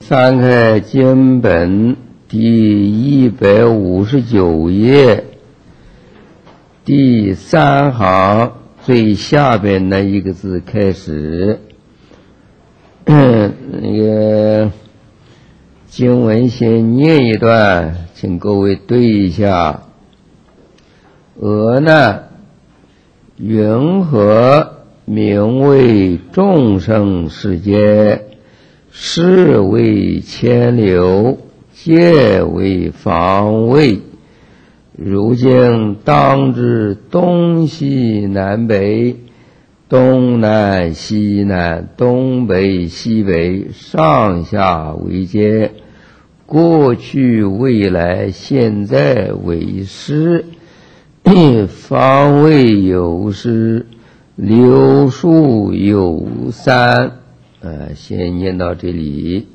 翻开经本第159页第3行最下边那一个字开始，那个经文先念一段，请各位对一下。俄呢，云何名为众生世界？是为牵流，皆为防卫。如今当知东西南北，东南西南，东北西北，上下为界，过去未来现在为师，方位有师，流数有三。先念到这里。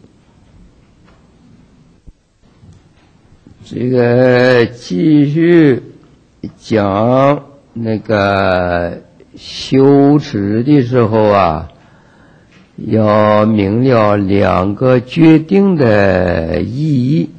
这个继续讲那个修持的时候啊，要明了两个决定的意义。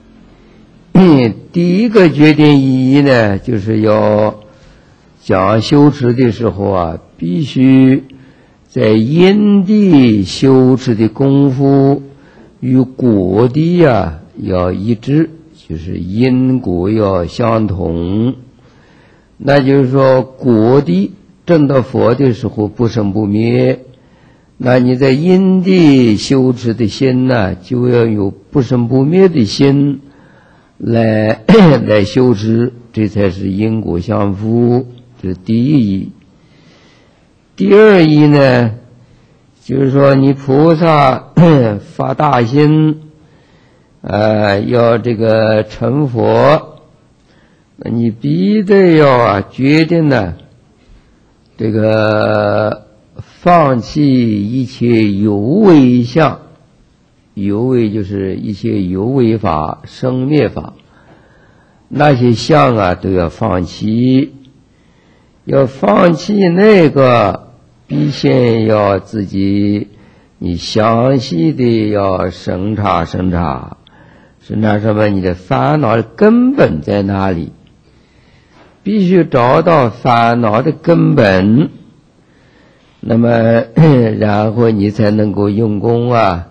第一个决定意义呢，就是要讲修持的时候啊，必须在因地修持的功夫与果地啊要一致，就是因果要相同。那就是说果地证到佛的时候不生不灭，那你在因地修持的心呢，就要有不生不灭的心来修持，这才是因果相符，这是第一义。第二义呢，就是说你菩萨发大心，要这个成佛，那你必得要决定呢，这个放弃一切有为相，有为就是一切有为法、生灭法，那些相啊都要放弃，要放弃那个。必先要自己你详细的要审查什么，你的烦恼的根本在哪里，必须找到烦恼的根本，那么然后你才能够用功啊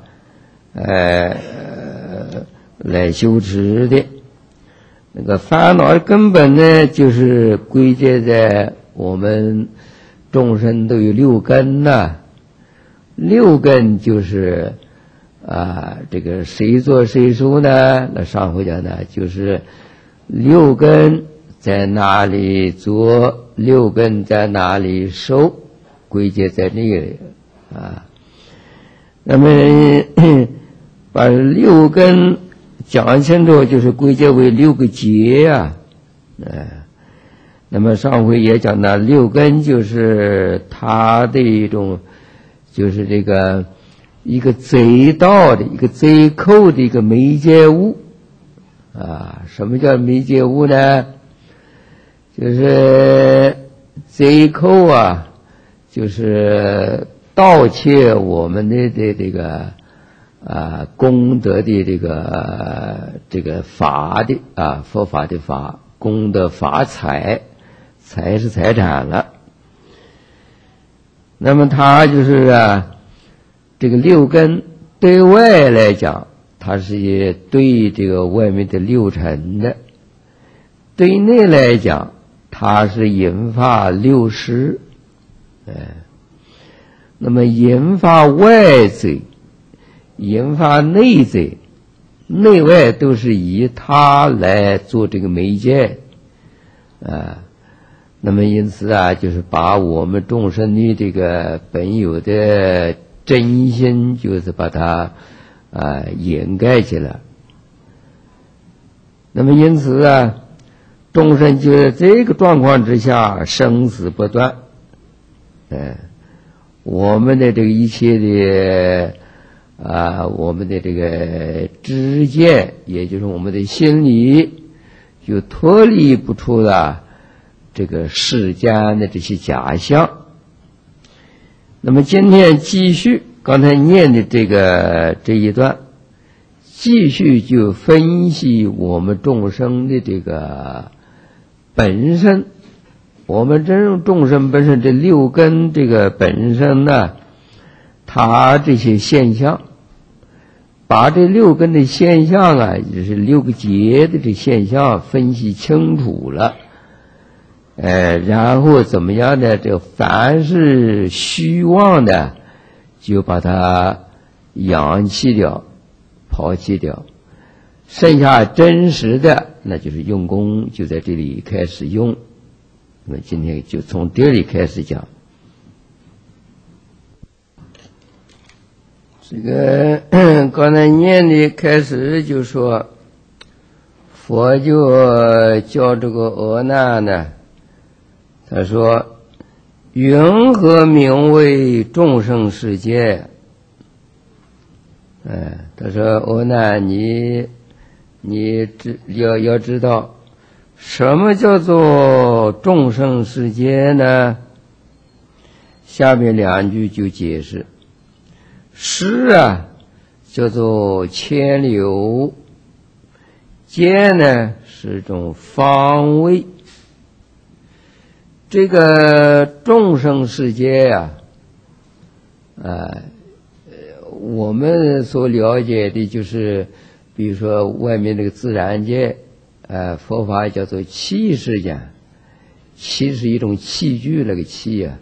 来修持的。那个烦恼的根本呢，就是归结在我们众生都有六根呐，六根就是这个谁做谁收呢？那上回讲呢，就是六根在哪里做，六根在哪里收，归结在那个那么把六根讲清楚，就是归结为六个结啊，那么上回也讲到六根就是它的一种，就是这个一个贼道的一个贼寇的一个媒介物什么叫媒介物呢？就是贼寇啊，就是盗窃我们的这个功德的这个法的佛法的法，功德法财。财是财产了，那么它就是这个六根对外来讲，它是对这个外面的六尘的；对内来讲，它是引发六识。那么引发外贼，引发内贼，内外都是以它来做这个媒介那么因此就是把我们众生的这个本有的真心，就是把它掩盖起来。那么因此众生就在这个状况之下生死不断。我们的这个一切的我们的这个知见，也就是我们的心理，就脱离不出了这个世间的这些假象。那么今天继续刚才念的这一段， 继续就分析我们众生的这个本身，我们真众生本身这六根这个本身呢，它这些现象，把这六根的现象啊，也就是六个结的这现象分析清楚了，然后怎么样呢？这凡是虚妄的，就把它扬弃掉、抛弃掉，剩下真实的，那就是用功就在这里开始用。那么今天就从这里开始讲。这个刚才念的开始就说，佛就教这个阿难呢，他说：“云何名为众生世界？”他说：“阿难，你要知道，什么叫做众生世界呢？”下面两句就解释。识啊，叫做牵流；界呢，是一种方位。这个众生世界呀，我们所了解的就是，比如说外面这个自然界，佛法叫做器世间，器是一种器具，那个器呀，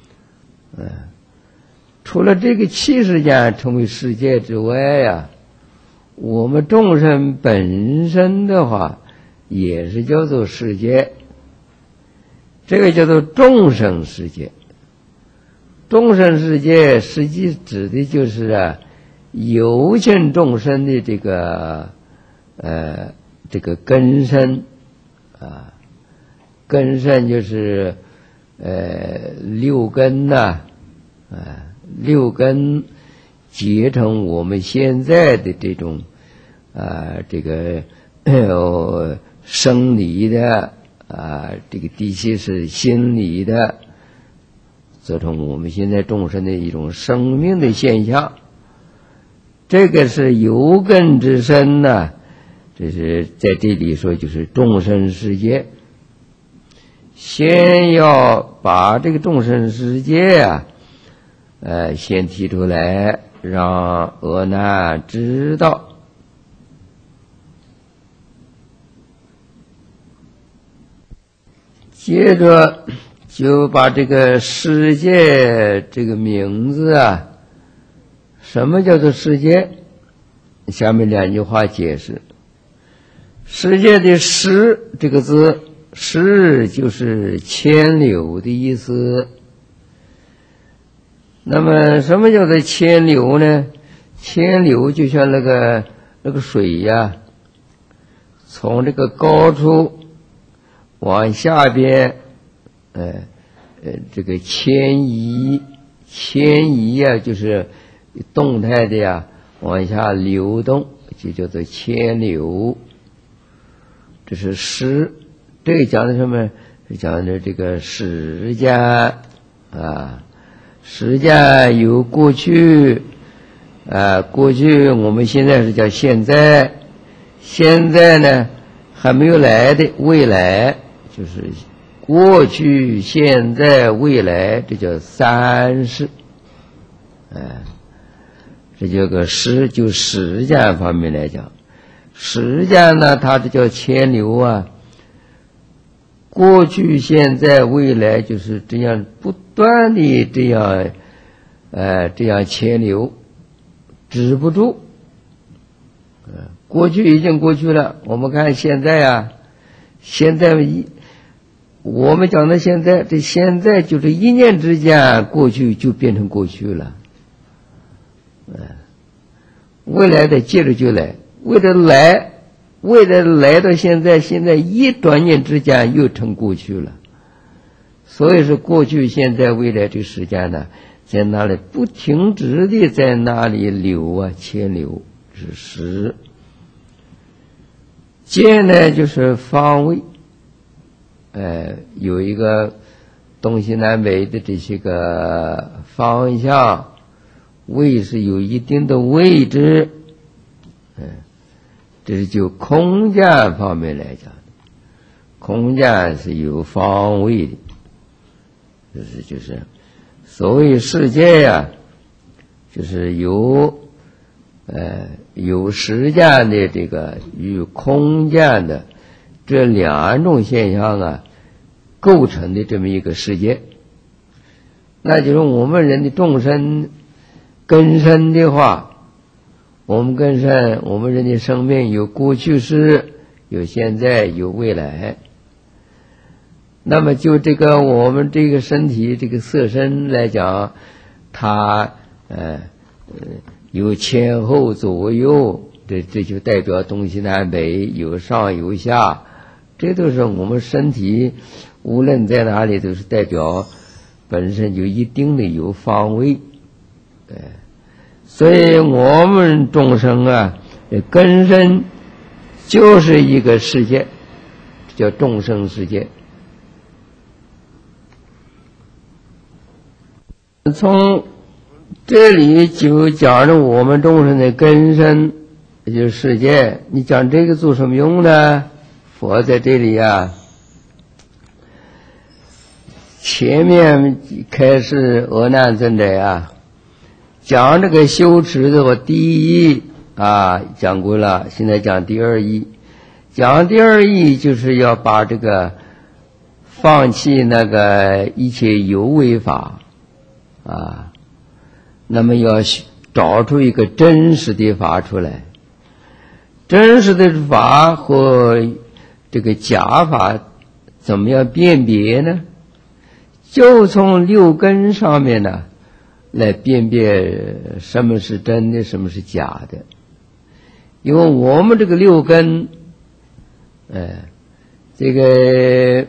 除了这个器世间成为世界之外呀，我们众生本身的话，也是叫做世界，这个叫做众生世界。众生世界实际指的就是有情众生的这个根身根身就是六根呐，六根结成我们现在的这种这个生理的这个第七是心理的，造成我们现在众生的一种生命的现象。这个是有根之身呢，这是在这里说就是众生世界。先要把这个众生世界先提出来，让阿难知道。接着就把这个世界这个名字什么叫做世界？下面两句话解释。世界的识这个字，识就是牵流的意思。那么什么叫做牵流呢？牵流就像那个水呀，从这个高处往下边这个迁移就是动态的往下流动，就叫做牵流。这是识，这个讲的什么？是讲的这个时间时间有过去过去我们现在是叫现在，现在呢还没有来的未来，就是过去现在未来，这叫三世。这叫个时，就时间方面来讲，时间呢它这叫牵流过去现在未来就是这样不断的这样牵流，止不住。过去已经过去了，我们看现在现在我们讲的现在，这现在就是一念之间，过去就变成过去了。未来的接着就来，为了来到现在，现在一转念之间又成过去了。所以说过去现在未来这个时间呢，在那里不停止的在那里流牵流，是时。界呢就是方位，有一个东西南北的这些个方向，位是有一定的位置， 这是就空间方面来讲，空间是有方位的，就是所谓世界呀，就是有时间的这个与空间的这两种现象啊构成的这么一个世界。那就是我们人的众生根深的话，我们人的生命有过去式，有现在，有未来。那么就这个我们这个身体这个色身来讲，它有前后左右，这就代表东西南北，有上有下，这都是我们身体无论在哪里都是代表本身就一定的有方位。所以我们众生啊，根深就是一个世界，叫众生世界。从这里就讲着我们众生的根深，也就是世界。你讲这个做什么用呢？佛在这里啊，前面开始阿难尊者啊，讲这个修持的话，第一啊讲过了，现在讲第二义。讲第二义就是要把这个放弃那个一切有为法啊，那么要找出一个真实的法出来。真实的法和这个假法怎么样辨别呢？就从六根上面呢来辨别什么是真的，什么是假的。因为我们这个六根这个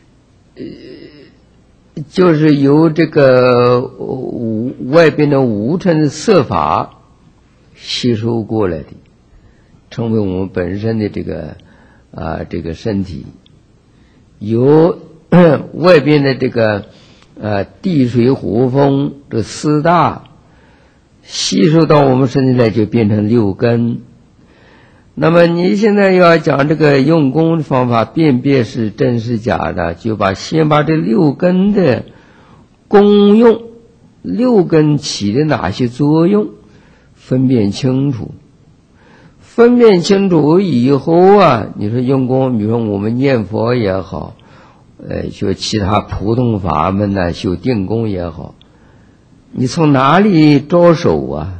就是由这个外边的五尘色法吸收过来的，成为我们本身的这个身体，由外边的这个地水火风这四大吸收到我们身体来，就变成六根。那么你现在要讲这个用功的方法辨别是真是假的，就先把这六根的功用，六根起的哪些作用分辨清楚。分辨清楚以后啊，你说用功，比如说我们念佛也好，学其他普通法门呢，修定功也好，你从哪里着手啊？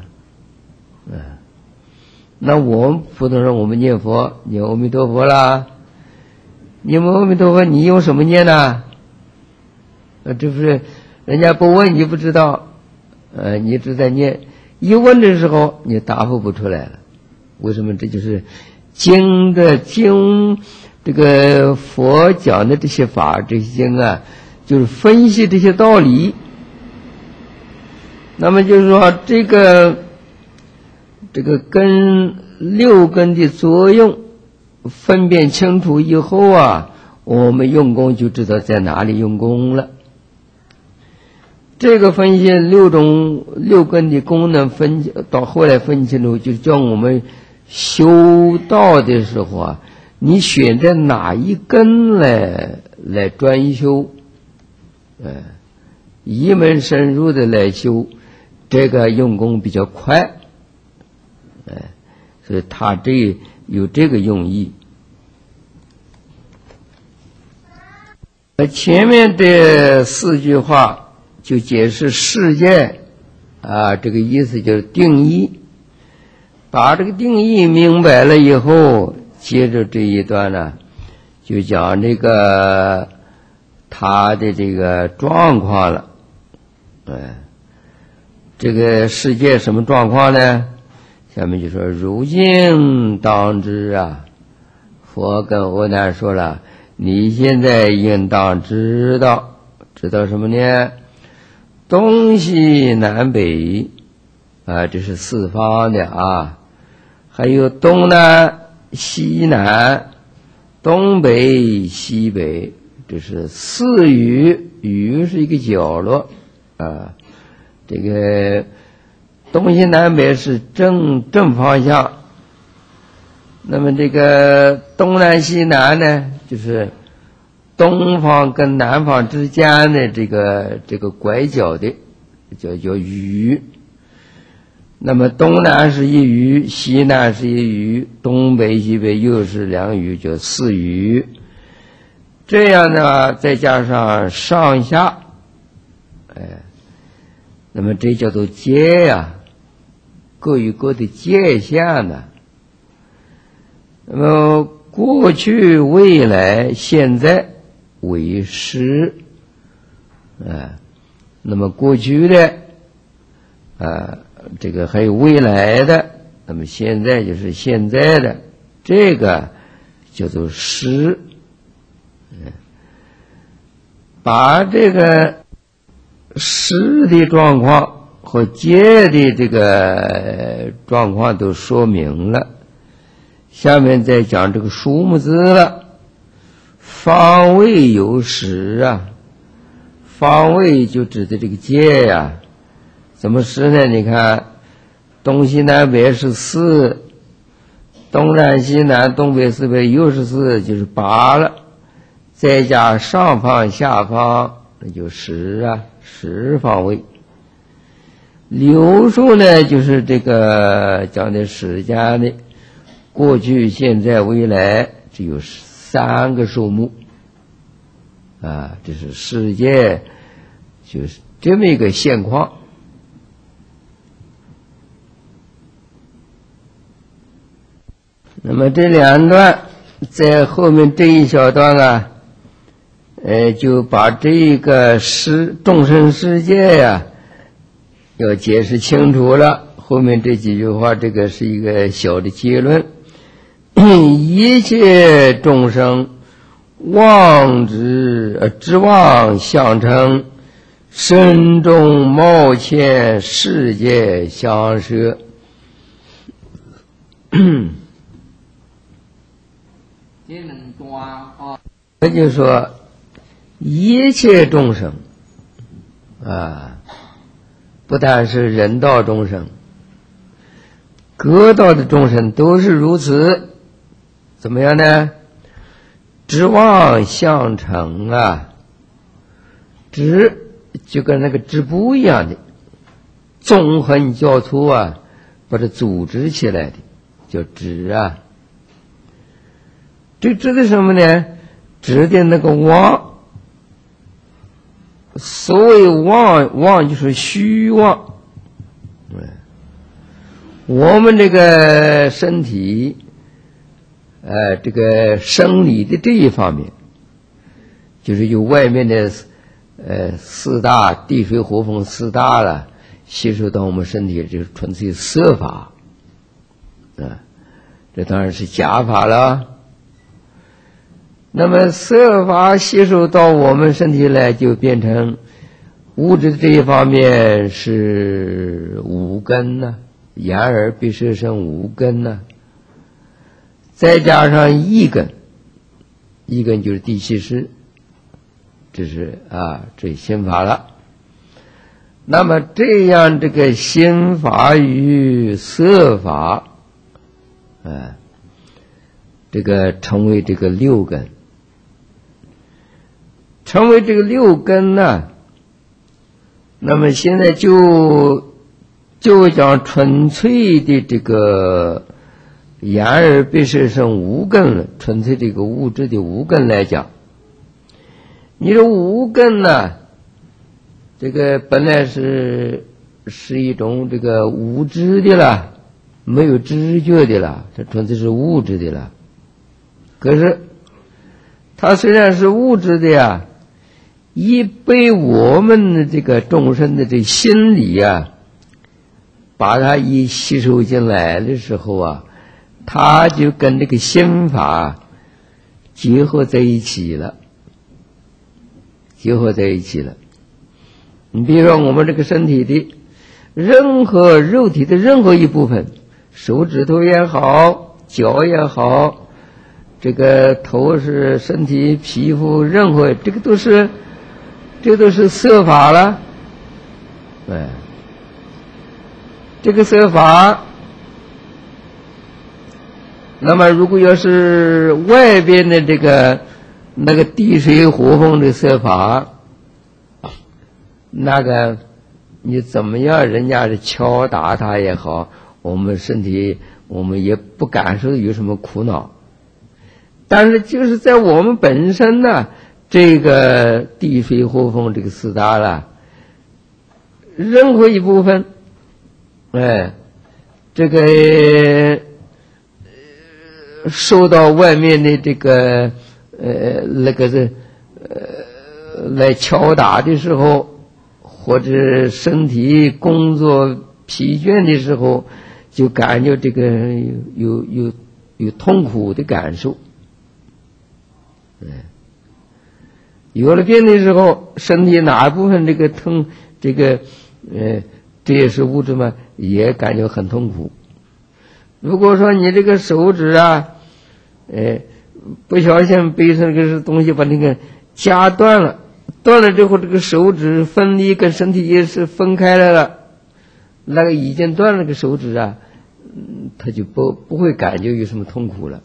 那我们普通人，我们念佛，念阿弥陀佛啦，念阿弥陀佛，你用什么念呢？这不是人家不问你不知道，你只在念，一问的时候你答复不出来了。为什么？这就是经这个佛讲的这些法，这些经啊，就是分析这些道理。那么就是说这个跟六根的作用分辨清楚以后啊，我们用功就知道在哪里用功了。这个分析六根的功能到后来分清楚，就叫我们修道的时候啊，你选择哪一根来专修，一门深入的来修，这个用功比较快，所以他有这个用意。前面的四句话就解释世界啊，这个意思就是定义。把这个定义明白了以后，接着这一段呢，就讲这个他的这个状况了。这个世界什么状况呢？下面就说如今当知啊，佛跟阿难说了，你现在应当知道什么呢？东西南北啊，这是四方的啊，还有东南西南，东北西北，这是四隅，隅是一个角落啊。这个东西南北是正方向， 那么这个东南西南呢，就是东方跟南方之间的这个拐角的叫隅。那么东南是一隅，西南是一隅，东北西北又是两隅，叫四隅。这样呢，再加上上下，那么这叫做界呀，各与各的界限呢。那么过去、未来、现在为时，那么过去的这个还有未来的，那么现在就是现在的，这个叫做时。把这个时的状况和界的这个状况都说明了，下面再讲这个数目字了。方位有时啊，方位就指的这个界呀。怎么时呢？你看东西南北是4，东南西南东北西北又是4，就是8了。再加上方下方，那就10啊，10方位。流数呢，就是这个讲的时间的过去、现在、未来，只有3个数目啊，这是世界就是这么一个现况。那么这2段在后面这一小段啊，就把这个众生世界呀，要解释清楚了。后面这几句话，这个是一个小的结论。一切众生妄之妄相成，身中冒欠世界相摄。那就说一切众生啊，不但是人道众生，各道的众生都是如此。怎么样呢？知妄相成啊，知就跟那个织布一样的，纵横交错啊，把它组织起来的叫织啊。这指的什么呢？指的那个妄。所谓妄就是虚妄。我们这个身体这个生理的这一方面，就是由外面的4大地水火风4大了吸收到我们身体，就是纯粹色法这当然是假法了。那么色法吸收到我们身体来，就变成物质这一方面是5根呢，眼耳鼻舌身5根呢，再加上1根，1根就是第七识，这是这心法了。那么这样这个心法与色法这个成为这个6根。成为这个6根呢，那么现在就讲纯粹的这个眼耳鼻舌身5根了，纯粹这个物质的5根来讲，你说5根呢，这个本来是一种这个无知的了，没有知觉的了，这纯粹是物质的了。可是它虽然是物质的呀，一被我们的这个众生的这心理把它一吸收进来的时候啊，它就跟这个心法结合在一起了。你比如说我们这个身体的任何肉体的任何一部分，手指头也好，脚也好，这个头是身体皮肤，任何这都是色法了。这个色法， 那么如果要是外边的这个那个地水火风的色法，那个你怎么样，人家是敲打它也好，我们身体我们也不感受有什么苦恼。但是就是在我们本身呢，这个地水火风这个四大了，任何一部分，这个受到外面的这个那个是来敲打的时候，或者身体工作疲倦的时候，就感觉这个有痛苦的感受。有了病的时候，身体哪部分这个疼，这个这也是物质嘛，也感觉很痛苦。如果说你这个手指啊，不小心背上这个东西把那个夹断了，断了之后，这个手指分离跟身体也是分开来了，那个已经断了那个手指啊，他就不会感觉有什么痛苦了。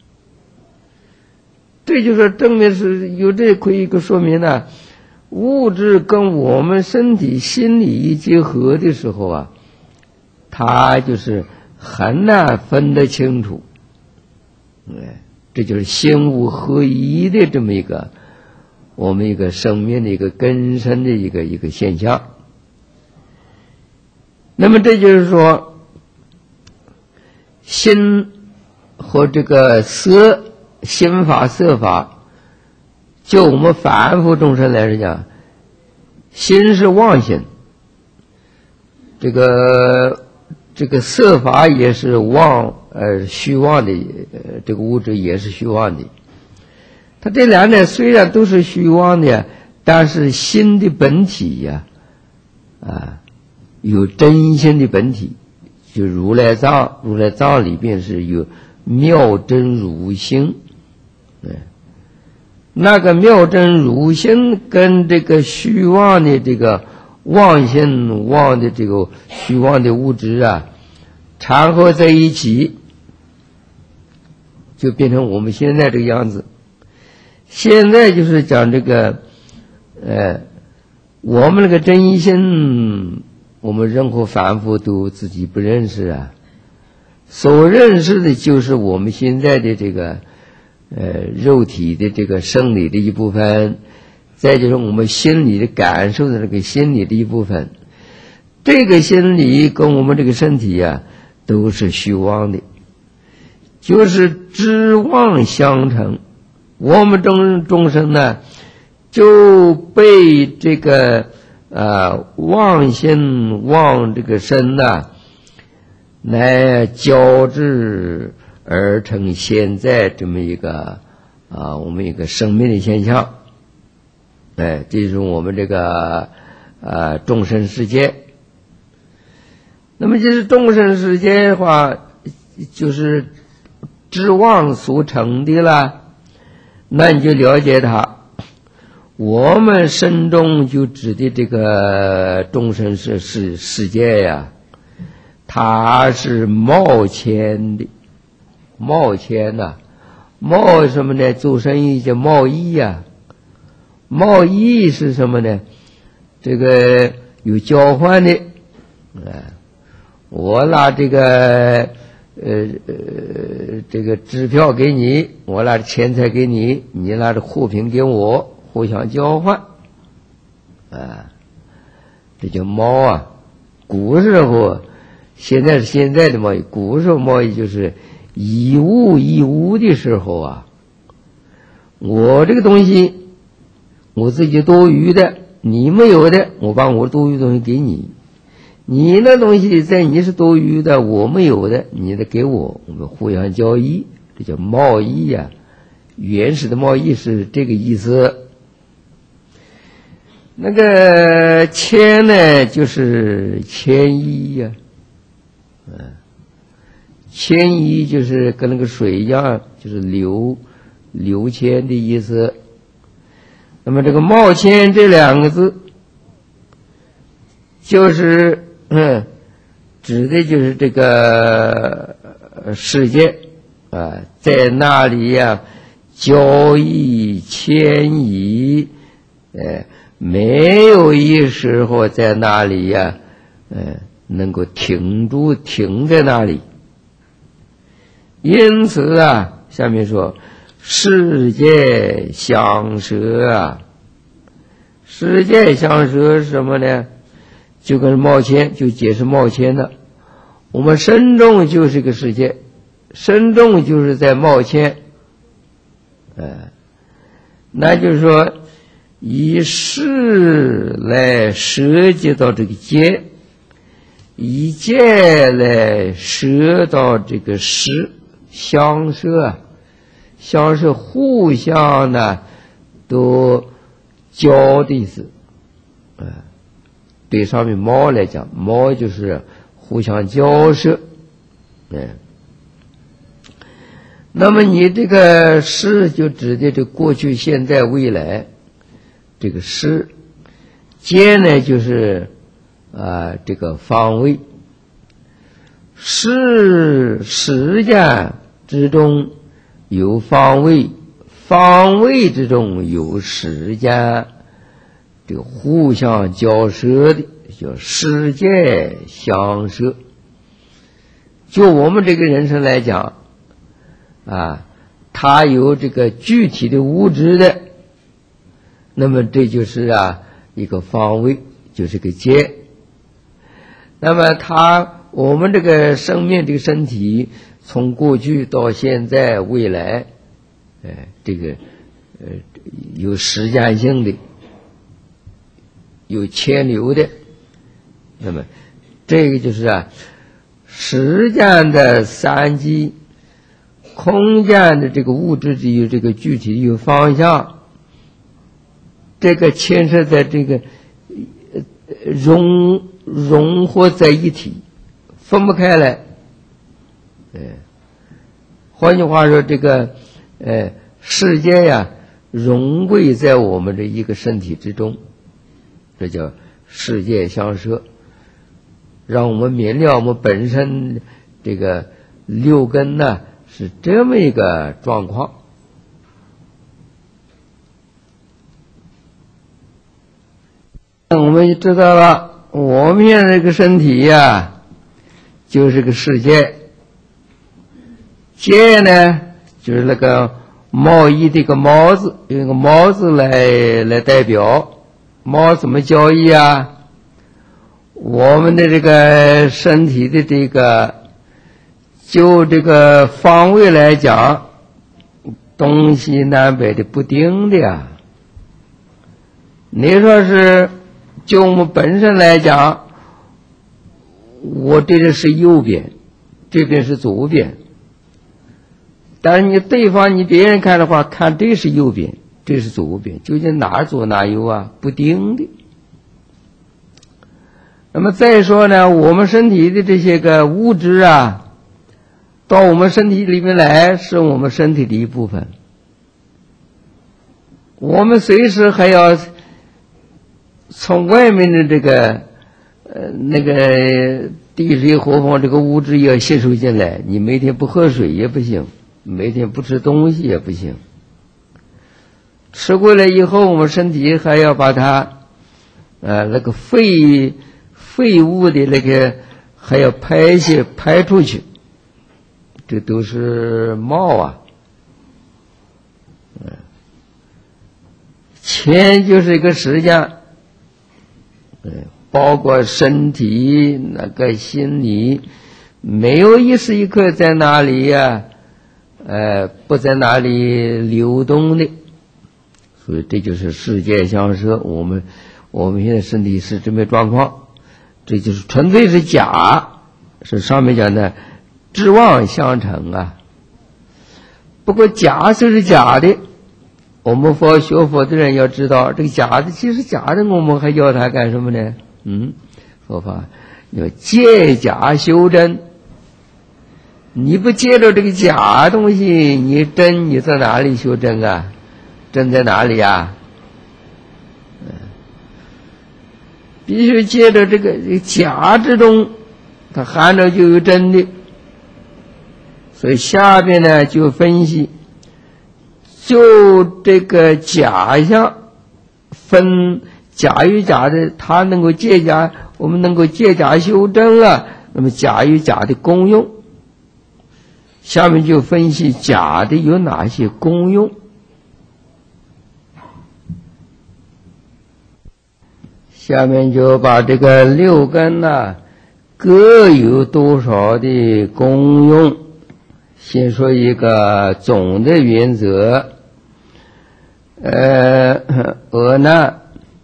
这就是证明是有这可以一个说明呢，物质跟我们身体心理一结合的时候啊，它就是很难分得清楚。这就是心物合一的这么一个我们一个生命的一个根深的一个现象。那么这就是说，心和这个色，心法色法，就我们凡夫众生来讲，心是妄心，这个色法也是妄，虚妄的，这个物质也是虚妄的。它这两者虽然都是虚妄的，但是心的本体呀，有真心的本体。就如来藏里边是有妙真如心，那个妙真如心跟这个虚妄的这个妄心妄的这个虚妄的物质啊，掺和在一起，就变成我们现在这个样子。现在就是讲这个，我们那个真心，我们任何凡夫都自己不认识啊。所认识的就是我们现在的这个，肉体的这个生理的一部分，再就是我们心理的感受的那个心理的一部分。这个心理跟我们这个身体啊，都是虚妄的，就是知妄相成。我们众生呢，就被这个妄心妄这个身呢，来交织而成现在这么一个我们一个生命的现象。这是我们这个众生世界。那么就是众生世界的话，就是知妄所成的了。那你就了解它，我们身中就指的这个众生世界呀，它是冒迁的。冒迁呐，冒什么呢？做生意叫贸易呀。贸易是什么呢？这个有交换的，我拿这个这个支票给你，我拿着钱财给你，你拿着货品给我，互相交换，这叫贸啊。古时候，现在是现在的贸易，古时候贸易就是以物易物的时候啊，我这个东西我自己多余的，你没有的，我把我多余的东西给你。你那东西在你是多余的，我没有的，你得给我，我们互相交易，这叫贸易呀。原始的贸易是这个意思。那个迁呢，就是迁移呀，迁移就是跟那个水一样，就是流迁的意思。那么这个冒迁这两个字，就是指的就是这个世界， 在那里呀，交易迁移，没有一时候在那里呀，能够停在那里。因此啊，下面说世界相舍啊，世界相舍是什么呢？就跟冒签就解释冒签的，我们身中就是个世界，身中就是在冒签，那就是说以事来涉及到这个界，以界来涉到这个事，相舍，相舍互相呢都交的意思，对上面猫来讲，猫就是互相交涉，那么你这个事就指的这过去、现在、未来，这个事，界呢就是这个方位，时间之中有方位，方位之中有时间，这个互相交涉的叫世界相舍。就我们这个人生来讲它有这个具体的物质的，那么这就是一个方位，就是个界。那么我们这个生命这个身体从过去到现在未来，这个有时间性的，有牵流的，那么这个就是时间的三极，空间的这个物质的有这个具体的有方向，这个牵涉在这个融合在一起，分不开来。换句话说，这个世界呀融汇在我们这一个身体之中，这叫世界相舍，让我们明了我们本身这个六根呢是这么一个状况。我们就知道了，我们现在这个身体呀就是个世界，界呢就是那个贸易的一个毛字，用一个毛字来代表。毛怎么交易啊？我们的这个身体的这个就这个方位来讲，东西南北的不定的呀。你说是就我们本身来讲，我这里是右边，这边是左边，但是你对方你别人看的话，看这是右边，这是左边，究竟哪儿左哪右啊？不定的。那么再说呢，我们身体的这些个物质到我们身体里面来，是我们身体的一部分。我们随时还要从外面的这个那个地水火风这个物质要吸收进来，你每天不喝水也不行，每天不吃东西也不行。吃过来以后，我们身体还要把它那个废物的那个还要排出去，这都是冒钱就是一个时间，包括身体那个心理，没有一时一刻在哪里不在哪里流动的。所以这就是世界相舍，我们现在身体是这么状况，这就是纯粹是假，是上面讲的知妄相成不过假就是假的，我们学佛的人要知道，这个假的其实假的，我们还要它干什么呢？佛法要借假修真，你不借着这个假东西，你真你在哪里修真啊？真在哪里必须借着这个假之中，它含着就有真的。 所以下边呢就分析，就这个假象分假与假的，它能够借假，我们能够借假修真啊。那么假与假的功用，下面就分析假的有哪些功用。下面就把这个六根呢各有多少的功用，先说一个总的原则。阿难，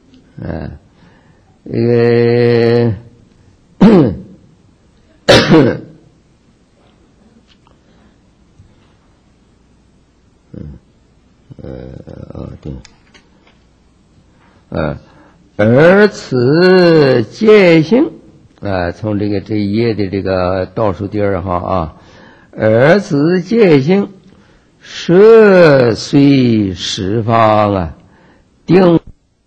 对，而此戒性，从这一页的这个倒数第二行啊，而此戒性，摄随十方啊，定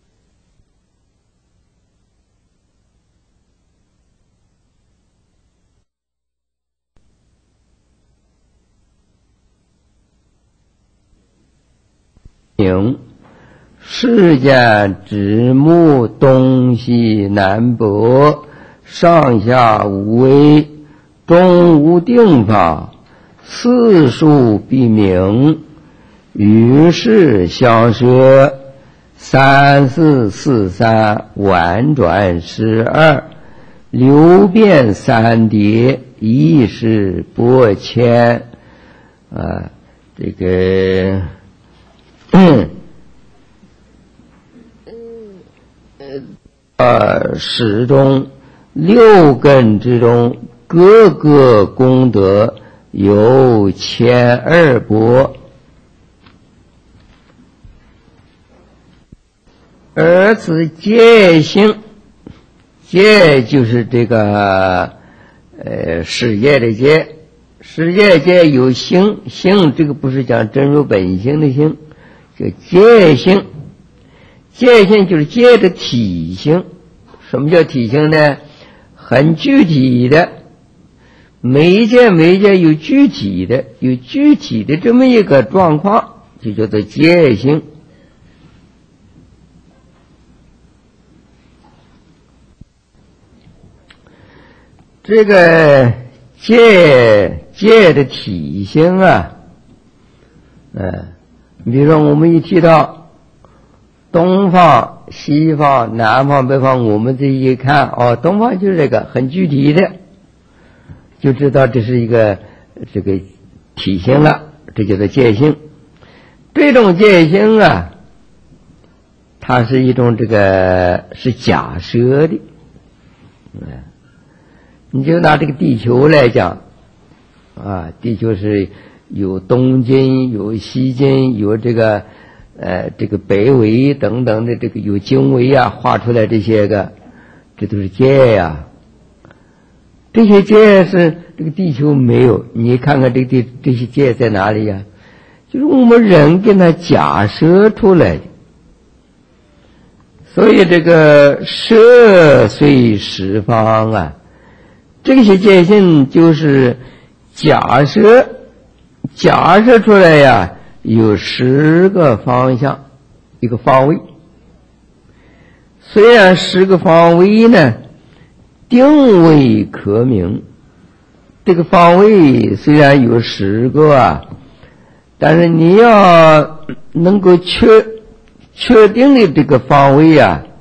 世间之目东西南北，上下无为，中无定法，四数必明，于是相摄，三四四三，婉转12，流变三叠，意识波千。这个始终六根之中，各个功德有12波，而此戒性，戒就是这个世界的戒，世界戒有性，性这个不是讲真如本性的性，叫戒性。戒性就是戒的体性。什么叫体性呢？很具体的，每一戒有具体的这么一个状况，就叫做戒性。这个戒的体性啊，比如说我们一提到东方、西方、南方、北方，我们这一看，东方就是这个很具体的，就知道这是一个这个体性了，这叫做戒性。这种戒性啊，它是一种这个是假设的，你就拿这个地球来讲地球是有东经、有西经、有这个北纬等等的，这个有经纬画出来这些个，这都是戒呀。这些戒是这个地球没有，你看看这些戒在哪里呀？就是我们人给它假设出来的。所以这个摄随十方啊，这些戒性就是假设出来呀，有10个方向，一个方位。虽然10个方位呢，定位可明，这个方位虽然有10个但是你要能够确定的这个方位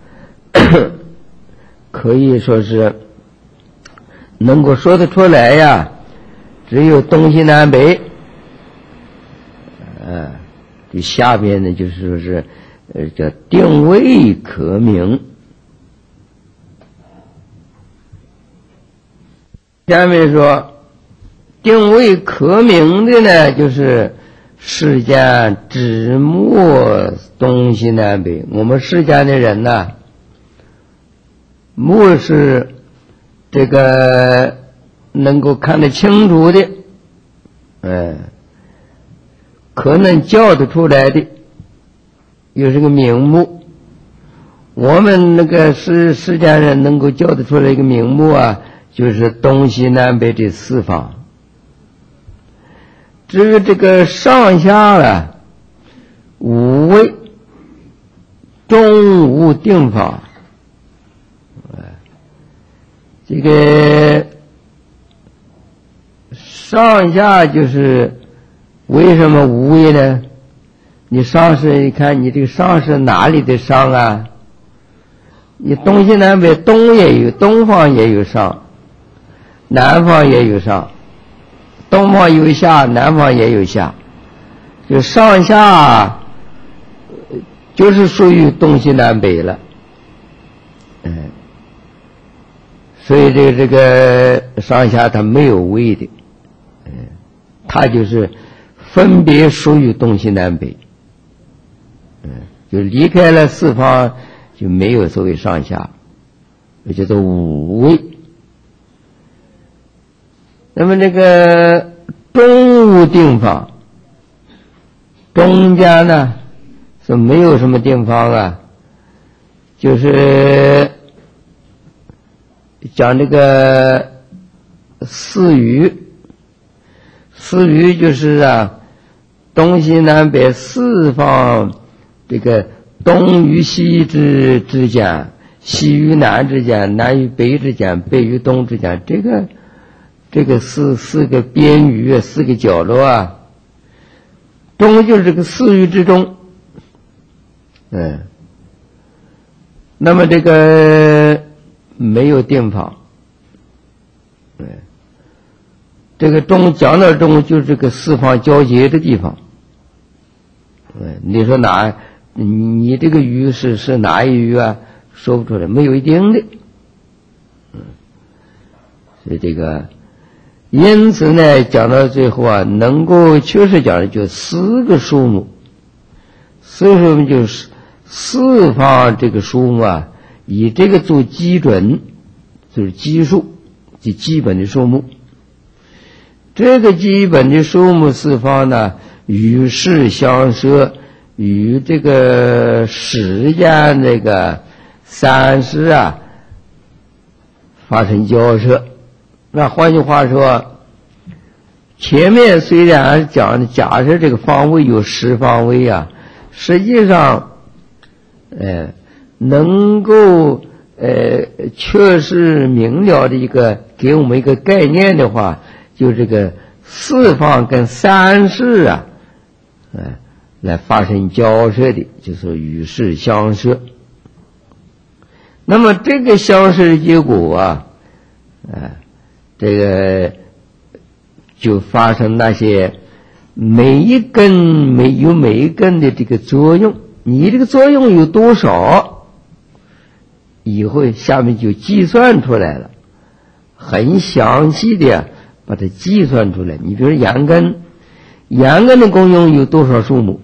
可以说是能够说得出来只有东西南北。这下边呢就是说是叫定位可明。下面说定位可明的呢，就是世间指目东西南北。我们世间的人目是这个能够看得清楚的，可能叫得出来的，又是个名目。我们那个世间人能够叫得出来一个名目就是东西南北这4方。 至于这个上下啊，无为，中无定法。这个上下就是为什么无为呢？你上是，你看你这个上是哪里的上啊？你东西南北，东也有，东方也有上，南方也有上，东方有下，南方也有下，就上下就是属于东西南北了。所以这个上下它没有位的，它就是分别属于东西南北，就离开了四方就没有所谓上下，也叫做五位。那么这个中无定方，中间呢是没有什么定方啊，就是讲这个四余，四余就是啊，东西南北四方，这个东与西之间，西与南之间，南与北之间，北与东之间，这个四个边余，四个角落啊，中就是这个四余之中。那么这个没有定方，这个中讲到中就是这个四方交接的地方。你说哪？你这个鱼是哪一鱼啊？说不出来，没有一定的。所以这个，因此呢，讲到最后啊，能够确实讲的就四个数目，所以说就是四方这个数目啊，以这个做基准，就是基数，即基本的数目。这个基本的数目四方呢，与世相摄，与这个时间这个三世啊发生交涉。那换句话说，前面虽然讲假设这个方位有十方位啊，实际上能够确实明了的一个给我们一个概念的话，就这个四方跟三世啊来发生交涉的，就是与世相摄。那么这个相摄的结果啊，这个就发生那些每一根的这个作用，你这个作用有多少，以后下面就计算出来了，很详细的把它计算出来。你比如阳根的功用有多少数目，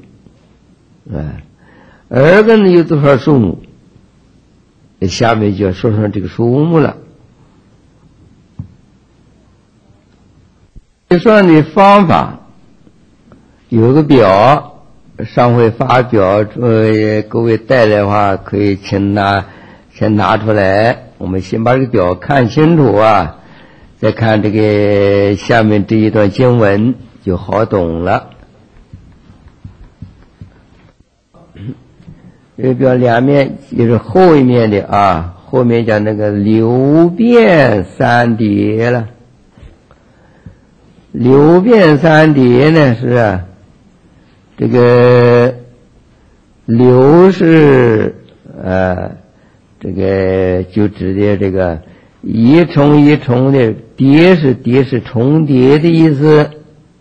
耳根有多少数目，下面就要说上这个数目了。计算的方法有个表，上回发表，各位带来的话可以先拿出来，我们先把这个表看清楚啊，再看这个下面这一段经文就好懂了。这个表两面就是后一面的啊，后面讲那个流变三叠了。流变三叠呢是这个流是这个就指的这个一重一重的，叠是重叠的意思。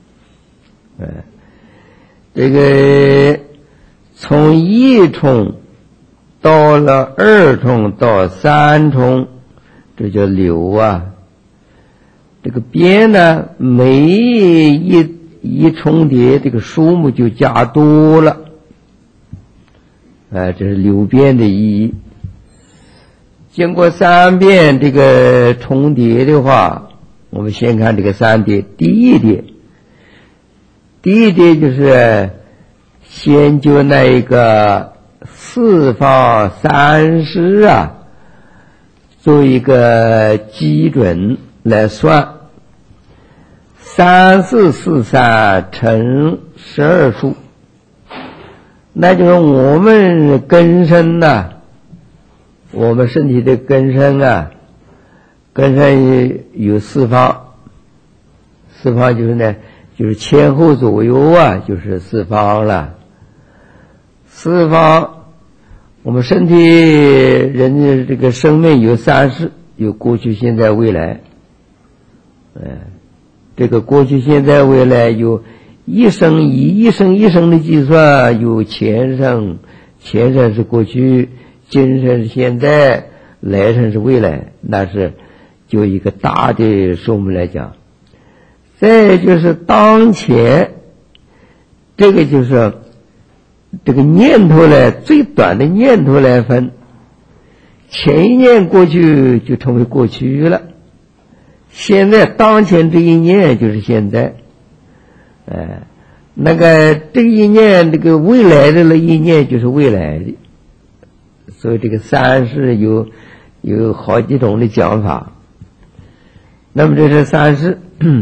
这个从一重到了二重到三重，这叫流啊。这个边呢，每一重叠，这个数目就加多了，这是流变的意义。经过三遍这个重叠的话，我们先看这个三叠。第一叠就是先就那一个四方三世啊，做一个基准来算。 3443乘12数，那就是我们根身呐，我们身体的根身啊，根身有四方，四方就是呢，就是前后左右啊，就是四方了。四方，我们身体人的这个生命有三世，有过去、现在、未来。这个过去、现在、未来有一生一生的计算，有前生，前生是过去，今生是现在，来生是未来，那是就一个大的数目来讲。再就是当前，这个就是这个念头来，最短的念头来分，前一念过去就成为过去了，现在当前这一念就是现在，那个这一念，这个未来的那一念就是未来的，所以这个三世有好几种的讲法。那么这是三世，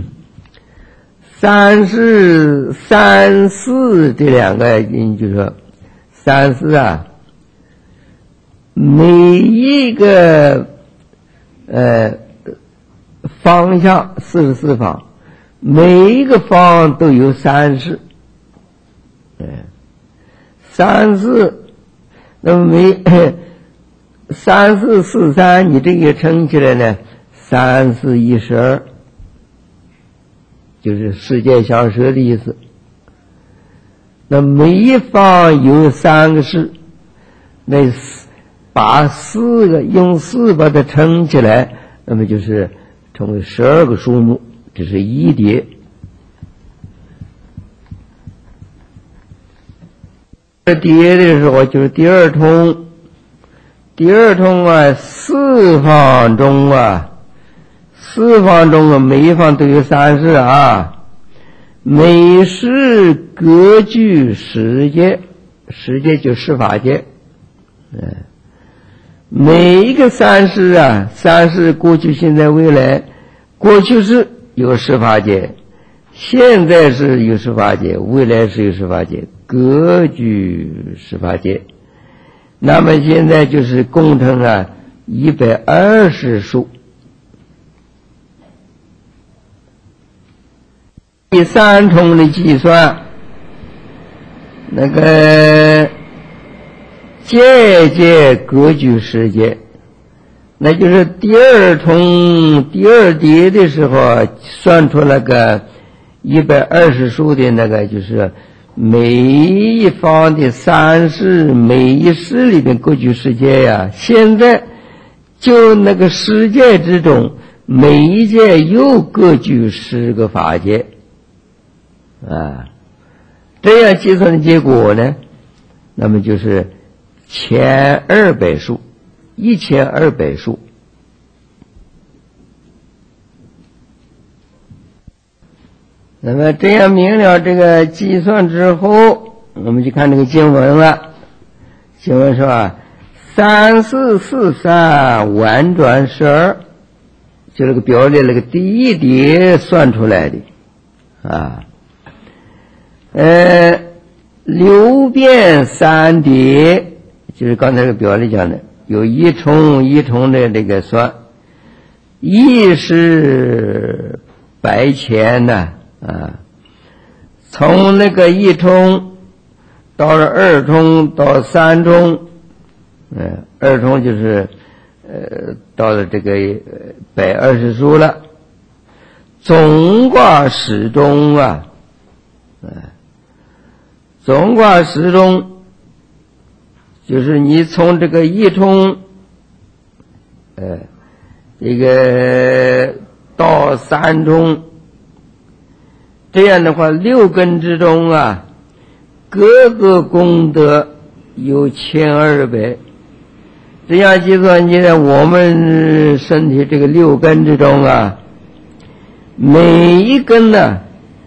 三世这两个，就是说三世啊，每一个方向44方，每一个方都有三世，三世，那么3443，你这个乘起来呢，3412，就是世界相舍的意思。那每一方有3个世，那把4个用4把它乘起来，那么就是成为12个数目，这是一叠。这叠的时候就是第二通，第二通啊，四方中啊，每一方都有3世啊，每世各具10界，10界就10法界，每一个3世啊，3世过去、现在、未来，过去是有10法界，现在是有10法界，未来是有10法界，各具10法界。那么现在就是共成啊120数。第三重的计算，那个界各具10界，那就是第二重第二叠的时候算出那个120数的那个，就是每一方的3世，每一世里边各具10界呀。现在就那个10界之中，每一界又各具10个法界啊，这样计算的结果呢，那么就是1200数，1200数。那么这样明了这个计算之后，我们就看这个经文了。经文说啊，3443婉转12，就这个表里那个第一叠算出来的啊。流变3叠，就是刚才这个表里讲的，有一重一重的这个算，一是白钱呢啊，从那个一重到了2重到3重，2重就是到了这个120数了，总卦10中啊，总卦10中，就是你从这个一重这个到3重，这样的话6根之中啊，各个功德有1200，这样计算起来，我们身体这个6根之中啊，每一根呢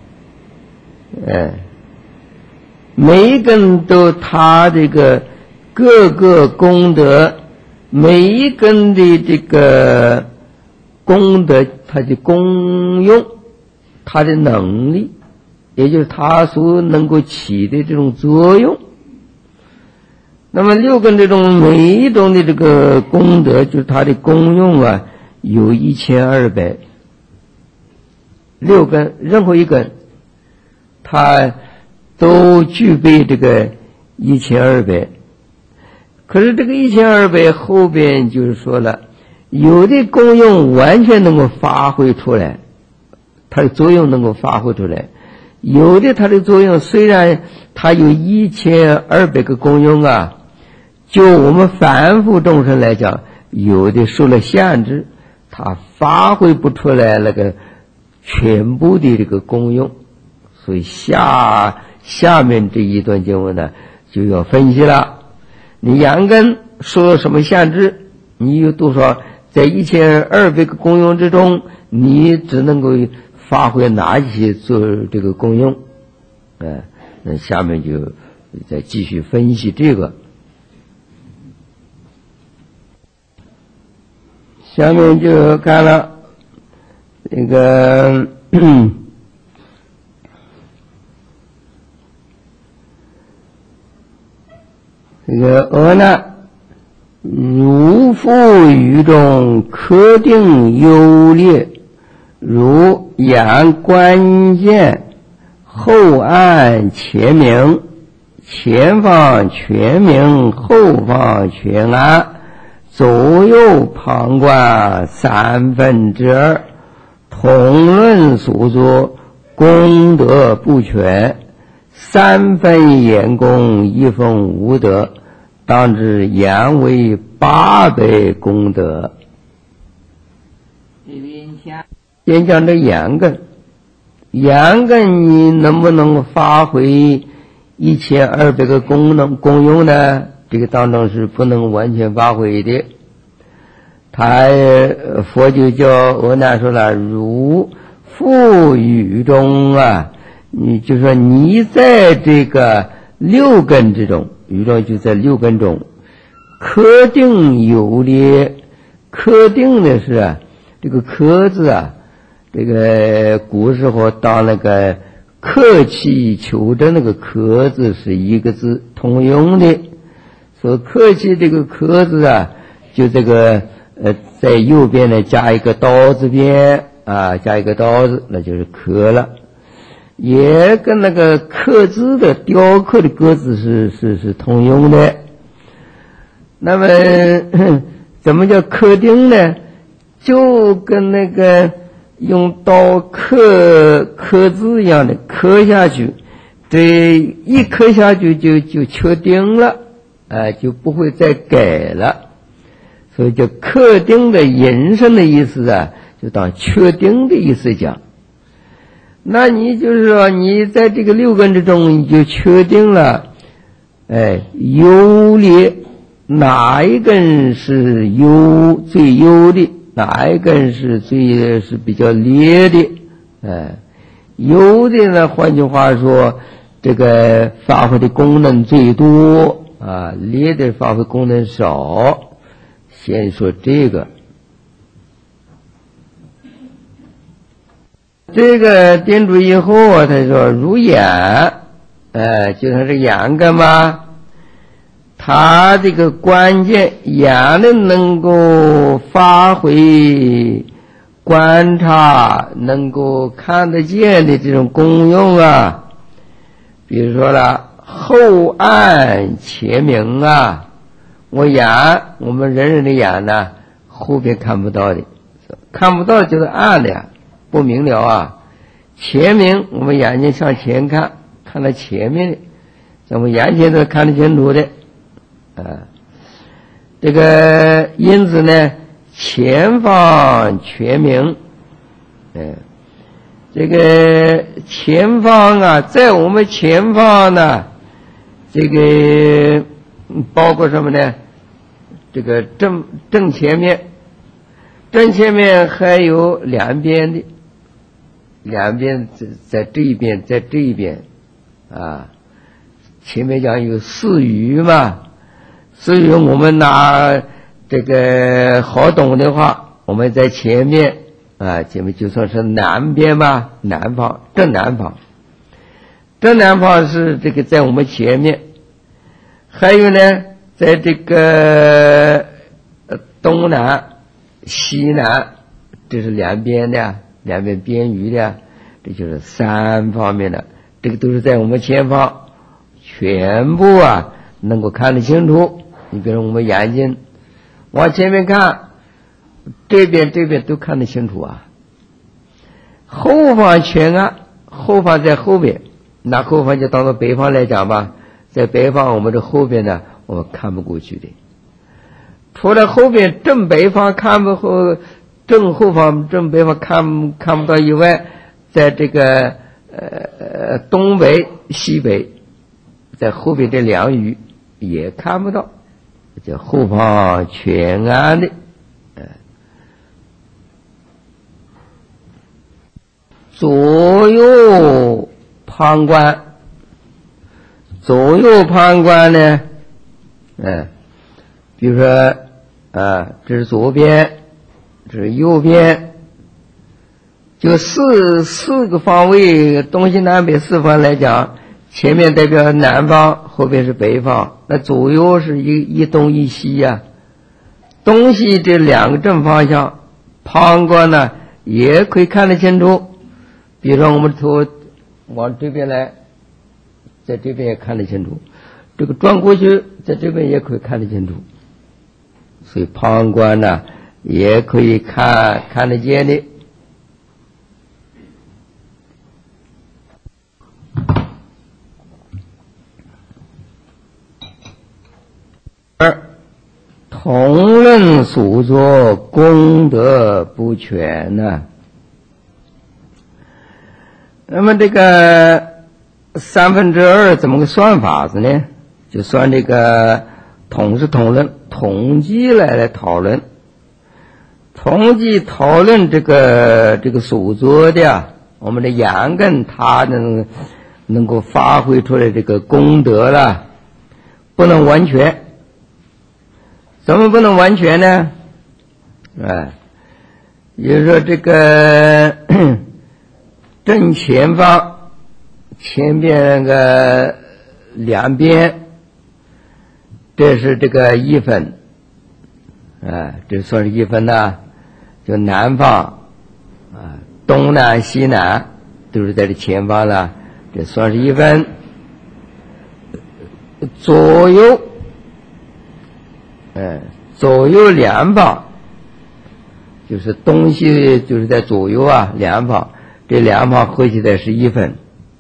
每一根都它这个各个功德，每一根的这个功德它的功用， 它的能力，也就是它所能够起的这种作用。那么六根这种每一种的这个功德，就是它的功用啊，有1200。六根任何一根，它都具备这个1200。可是这个1200后边就是说了，有的功用完全能够发挥出来，它的作用能够发挥出来；有的它的作用虽然它有1200个功用啊，就我们凡夫众生来讲，有的受了限制，它发挥不出来那个全部的这个功用。所以下面这一段经文呢，就要分析了。你阳根受了什么限制？你有多少在1200个功用之中，你只能够发挥哪些做这个功用？那下面就再继续分析这个。下面就看了这个这个阿难，如复于中可定优劣，如眼关键后暗前明，前方全明，后方全暗，左右旁观2/3，同论所作功德不全，3分言功，1分无德，当知言为800功德。先讲这眼根，眼根你能不能发挥1200个功用呢？这个当中是不能完全发挥的。佛就叫阿难说了，如复于中啊，你就说你在这个六根之中，于中就在六根中，可定优劣。可定的是这个可字啊，这个古时候当那个客气求真，那个可字是一个字通用的，所以客气这个可字啊，就这个在右边呢加一个刀字边啊，加一个刀字，那就是可了。也跟那个刻字的雕刻的刻字是通用的。那么怎么叫刻定呢？就跟那个用刀刻字一样的，刻下去，这一刻下去就确定了，就不会再改了。所以叫刻定的引申的意思啊，就当确定的意思讲。那你就是说你在这个六根之中，你就确定了优劣，哪一根是最优的，哪一根是比较劣的。优的呢，换句话说，这个发挥的功能最多啊，劣的发挥功能少。先说这个定住以后啊，他说如眼，就像这眼根嘛，他这个关键眼的能够发挥观察，能够看得见的这种功用啊，比如说了后暗前明啊，我们人的眼呢，后边看不到的，看不到就是暗的呀，不明了啊。前明，我们眼睛向前看到前面的，像我们眼前都看得清楚的。这个因此呢，前方全明。这个前方啊，在我们前方呢，这个包括什么呢？这个正前面还有两边的，两边在这一边，在这一边啊。前面讲有四余嘛，四余我们拿这个好懂的话，我们在前面前面就算是南边吧，南方正南方，正南方是这个在我们前面，还有呢，在这个东南、西南，这是两边的，两边边隅的，这就是三方面的，这个都是在我们前方，全部能够看得清楚。你比如我们眼睛往前面看，这边都看得清楚后方全暗，后方在后边，拿后方就当做北方来讲吧，在北方我们这后边呢，我们看不过去的。除了后边正北方看不后，正后方正北方看不到以外，在这个东北西北，在后边这两隅也看不到，叫后方全暗的。左右旁观，左右旁观呢，比如说这是左边，这是右边，就四个方位，东西南北四方来讲，前面代表南方，后边是北方，那左右是一东一西东西这两个正方向，旁观呢也可以看得清楚。比如说我们头往这边来，在这边也看得清楚，这个转过去在这边也可以看得清楚，所以旁观呢也可以看得见的。二同论所作功德不全那么这个2/3怎么个算法子呢？就算这个统是统论，统计来讨论，统计讨论这个所作的我们的眼根它能够发挥出来这个功德了，不能完全。怎么不能完全呢？也就是说这个正前方前边那个两边，这是这个一分这算是一分就南方东南西南都是在这前方了，这算是一分。左右左右两方就是东西，就是在左右两方，这两方合起来是一分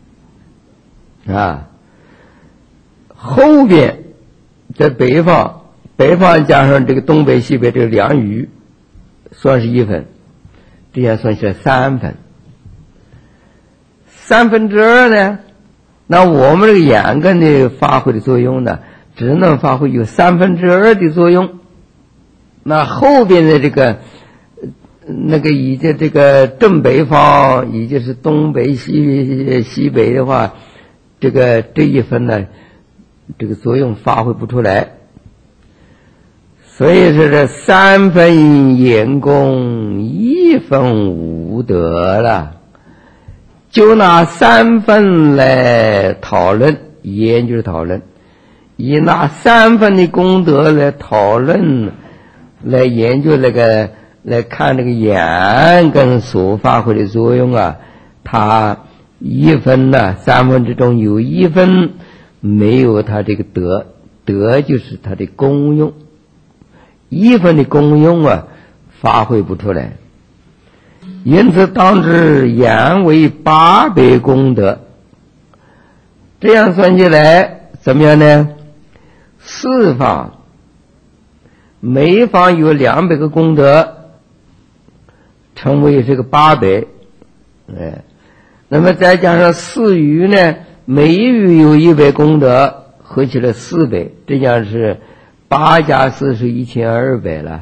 后边在北方，北方加上这个东北西北这个两隅算是一分，这样算起来3分。2/3呢，那我们这个眼根的发挥的作用呢，只能发挥有2/3的作用。那后边的这个那个以及这个正北方，以及是东北西北的话，这一分呢，这个作用发挥不出来。所以说这3分言功，1分无德了。就拿3分来讨论，研究讨论，以拿3分的功德来讨论，来研究来看这个眼根所发挥的作用它1分3分之中有1分没有它这个德就是它的功用，1分的功用发挥不出来，因此当知眼为800功德。这样算起来怎么样呢？4方每方有200个功德，称为这个800。那么再加上4隅呢，每一隅有100功德，合起来400，这样是8加4是1200了。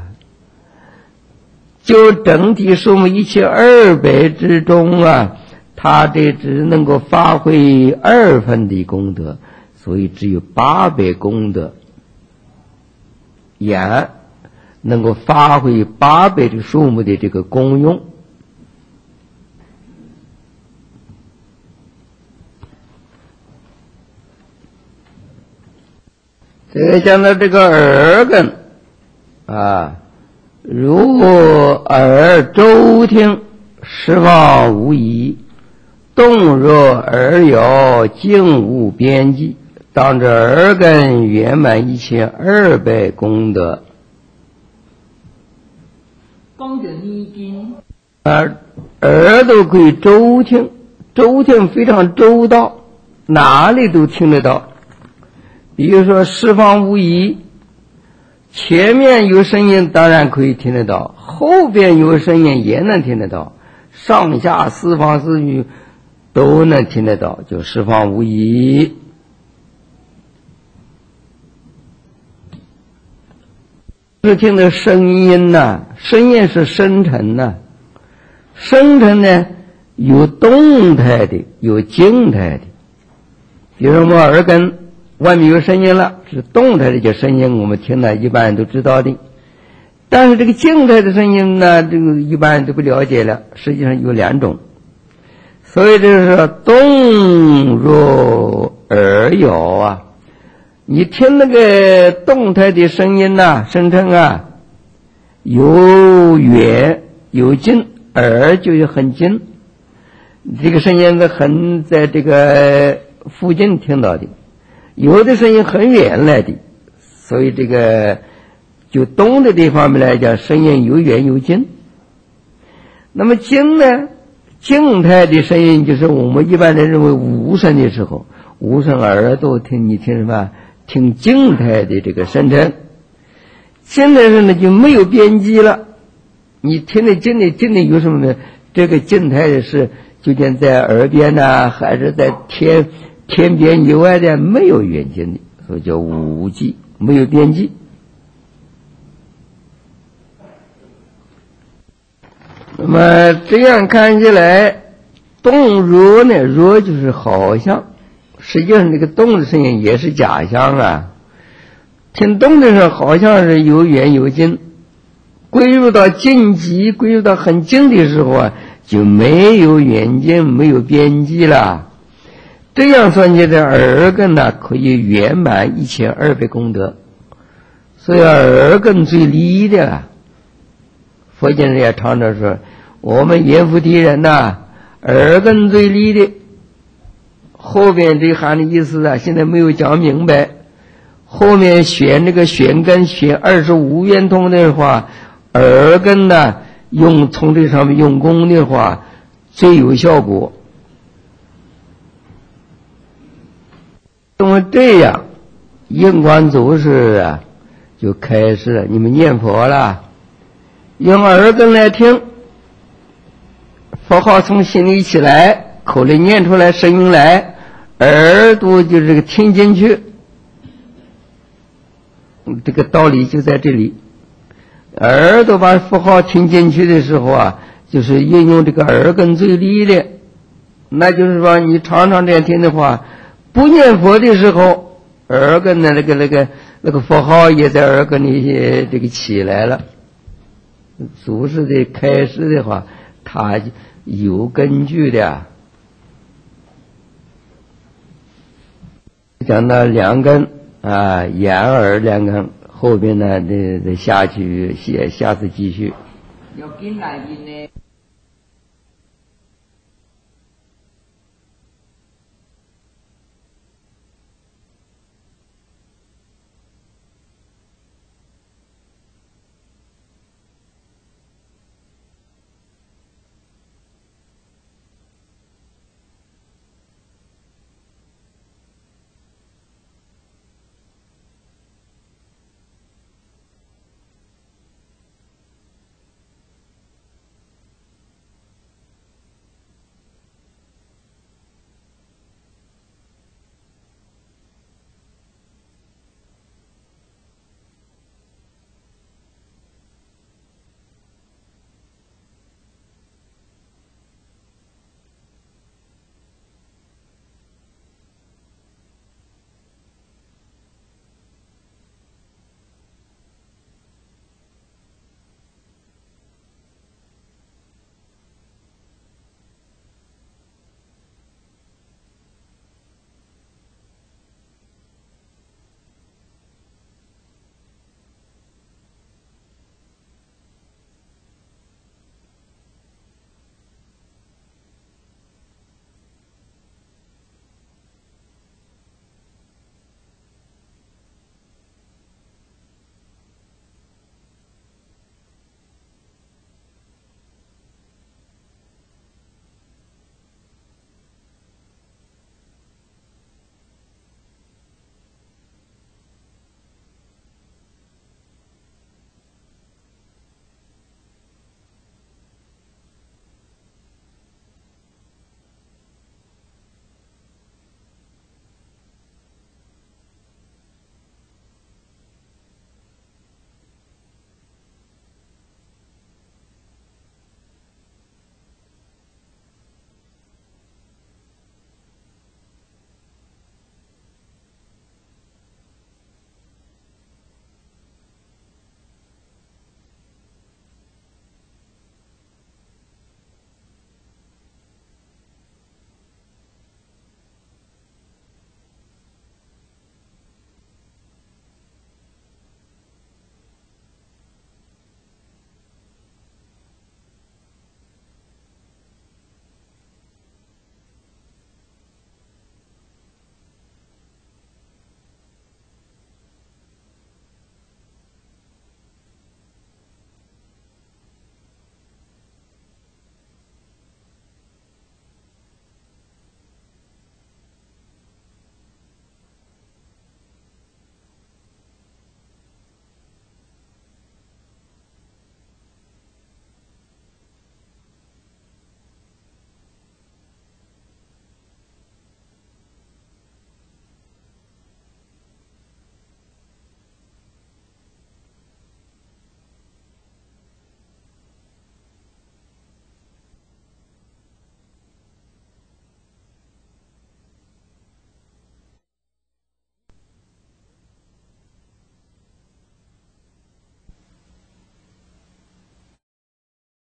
就整体数目1200之中它这只能够发挥2分的功德，所以只有800功德。眼能够发挥800的数目的这个功用， 这个讲到这个耳根啊，如耳周听，十方无疑，动若耳有，静无边际，当着耳根圆满1200功德。 讲着呢经， 耳朵可以周听，周听非常周到，哪里都听得到。比如说十方无疑，前面有声音当然可以听得到，后边有声音也能听得到，上下四方四域都能听得到，就十方无疑。是听的声音呐，声音是生成呐，生成呢有动态的，有静态的。比如说我们耳根外面有声音了，是动态的这声音，我们听了一般人都知道的。但是这个静态的声音呢，这个一般人都不了解了，实际上有2种。所以就是说动若耳有啊，你听那个动态的声音呐，声称啊，有远有近，耳就很近，这个声音是很在这个附近听到的，有的声音很远来的，所以这个就动的这方面来讲，声音有远有近。那么近呢，静态的声音就是我们一般人认为无声的时候，无声耳朵听，你听什么？听静态的这个声称。静态声呢就没有边际了，你听的静的有什么呢？这个静态的是究竟在耳边呢，还是在天边以外的，没有远近的，所以叫无际，没有边际。那么这样看起来，动若呢，若就是好像，实际上这个动的声音也是假象啊。听动的时候好像是有远有近，归入到近极，归入到很近的时候啊，就没有远近，没有边际了。这样算起来，耳根呢可以圆满1200功德。所以耳根最利的啊，佛经人也常常说，我们阎浮提人呐，耳根最利的。后边这含的意思啊，现在没有讲明白。后面选这个选根选25圆通的话，耳根呢从这上面用功的话最有效果。那么这样印光祖师啊就开始了，你们念佛了，用耳根来听，佛号从心里起来，口里念出来声音来，耳朵就是这个听进去。这个道理就在这里，耳朵把佛号听进去的时候啊，就是运用这个耳根最利的。那就是说你常常这样听的话，不念佛的时候，耳根的那个佛号也在耳根里这个起来了。祖师的开示的话，他有根据的。讲到2根啊，眼耳2根，后边呢，下次继续。 要紧来紧呢。